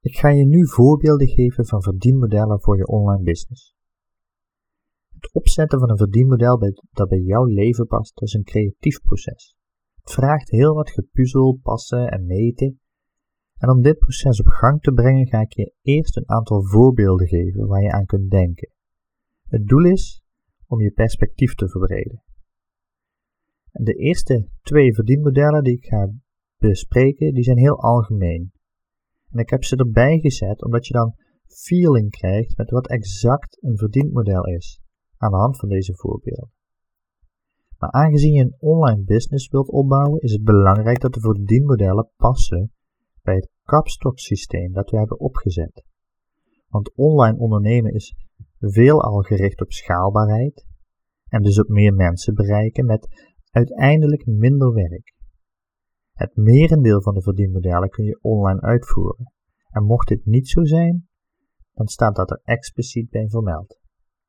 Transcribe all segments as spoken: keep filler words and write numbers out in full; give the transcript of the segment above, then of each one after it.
Ik ga je nu voorbeelden geven van verdienmodellen voor je online business. Het opzetten van een verdienmodel dat bij jouw leven past, is een creatief proces. Het vraagt heel wat gepuzzel, passen en meten. En om dit proces op gang te brengen ga ik je eerst een aantal voorbeelden geven waar je aan kunt denken. Het doel is om je perspectief te verbreden. En de eerste twee verdienmodellen die ik ga bespreken, die zijn heel algemeen. En ik heb ze erbij gezet omdat je dan feeling krijgt met wat exact een verdienmodel is, aan de hand van deze voorbeelden. Maar aangezien je een online business wilt opbouwen, is het belangrijk dat de verdienmodellen passen bij het kapstoksysteem dat we hebben opgezet. Want online ondernemen is veelal gericht op schaalbaarheid en dus op meer mensen bereiken met uiteindelijk minder werk. Het merendeel van de verdienmodellen kun je online uitvoeren. En mocht dit niet zo zijn, dan staat dat er expliciet bij vermeld.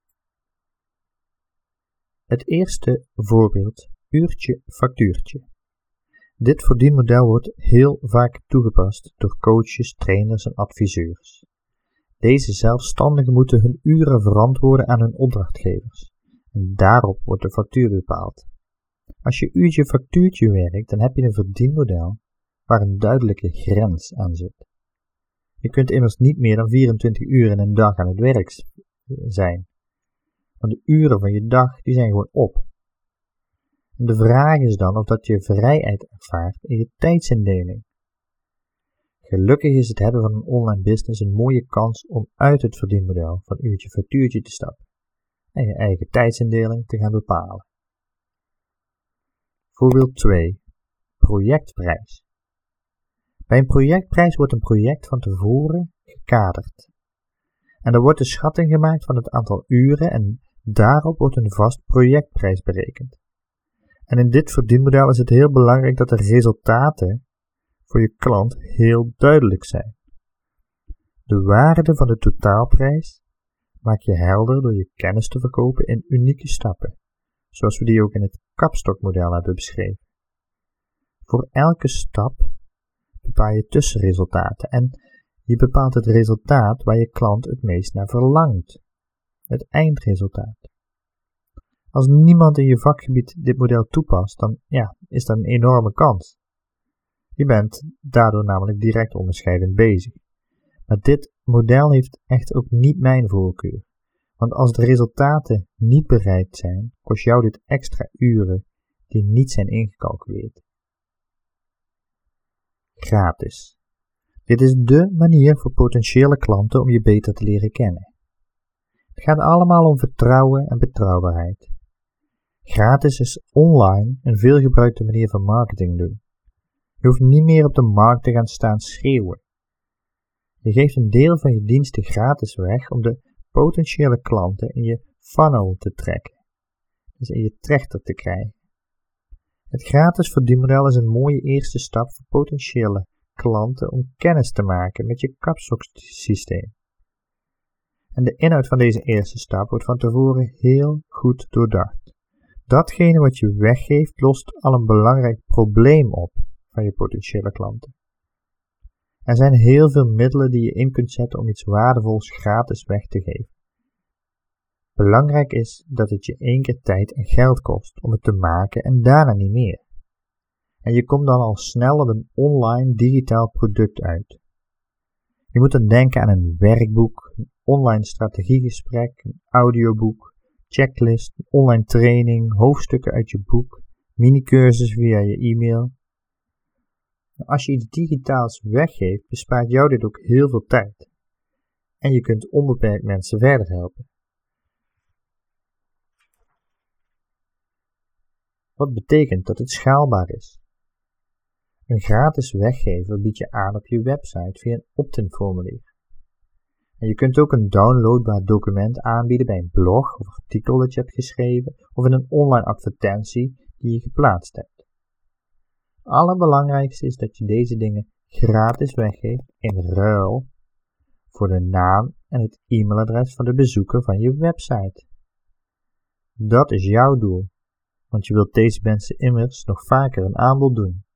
Het eerste voorbeeld, uurtje factuurtje. Dit verdienmodel wordt heel vaak toegepast door coaches, trainers en adviseurs. Deze zelfstandigen moeten hun uren verantwoorden aan hun opdrachtgevers. En daarop wordt de factuur bepaald. Als je uurtje factuurtje werkt, dan heb je een verdienmodel waar een duidelijke grens aan zit. Je kunt immers niet meer dan vierentwintig uur in een dag aan het werk zijn. Want de uren van je dag, die zijn gewoon op. En de vraag is dan of dat je vrijheid ervaart in je tijdsindeling. Gelukkig is het hebben van een online business een mooie kans om uit het verdienmodel van uurtje factuurtje te stappen en je eigen tijdsindeling te gaan bepalen. Voorbeeld twee. Projectprijs. Bij een projectprijs wordt een project van tevoren gekaderd. En er wordt een schatting gemaakt van het aantal uren en daarop wordt een vast projectprijs berekend. En in dit verdienmodel is het heel belangrijk dat de resultaten voor je klant heel duidelijk zijn. De waarde van de totaalprijs maak je helder door je kennis te verkopen in unieke stappen, zoals we die ook in het kapstokmodel hebben beschreven. Voor elke stap bepaal je tussenresultaten en je bepaalt het resultaat waar je klant het meest naar verlangt, het eindresultaat. Als niemand in je vakgebied dit model toepast, dan ja, is dat een enorme kans. Je bent daardoor namelijk direct onderscheidend bezig. Maar dit model heeft echt ook niet mijn voorkeur. Want als de resultaten niet bereikt zijn, kost jou dit extra uren die niet zijn ingecalculeerd. Gratis. Dit is dé manier voor potentiële klanten om je beter te leren kennen. Het gaat allemaal om vertrouwen en betrouwbaarheid. Gratis is online een veelgebruikte manier van marketing doen. Je hoeft niet meer op de markt te gaan staan schreeuwen. Je geeft een deel van je diensten gratis weg om de potentiële klanten in je funnel te trekken, dus in je trechter te krijgen. Het gratis verdienmodel is een mooie eerste stap voor potentiële klanten om kennis te maken met je kapstoksysteem. En de inhoud van deze eerste stap wordt van tevoren heel goed doordacht. Datgene wat je weggeeft lost al een belangrijk probleem op van je potentiële klanten. Er zijn heel veel middelen die je in kunt zetten om iets waardevols gratis weg te geven. Belangrijk is dat het je één keer tijd en geld kost om het te maken en daarna niet meer. En je komt dan al snel op een online digitaal product uit. Je moet dan denken aan een werkboek, een online strategiegesprek, een audioboek, checklist, een online training, hoofdstukken uit je boek, minicursus via je e-mail. Als je iets digitaals weggeeft, bespaart jou dit ook heel veel tijd. En je kunt onbeperkt mensen verder helpen. Wat betekent dat het schaalbaar is? Een gratis weggever biedt je aan op je website via een opt-in formulier. En je kunt ook een downloadbaar document aanbieden bij een blog of artikel dat je hebt geschreven of in een online advertentie die je geplaatst hebt. Het allerbelangrijkste is dat je deze dingen gratis weggeeft in ruil voor de naam en het e-mailadres van de bezoeker van je website. Dat is jouw doel, want je wilt deze mensen immers nog vaker een aanbod doen.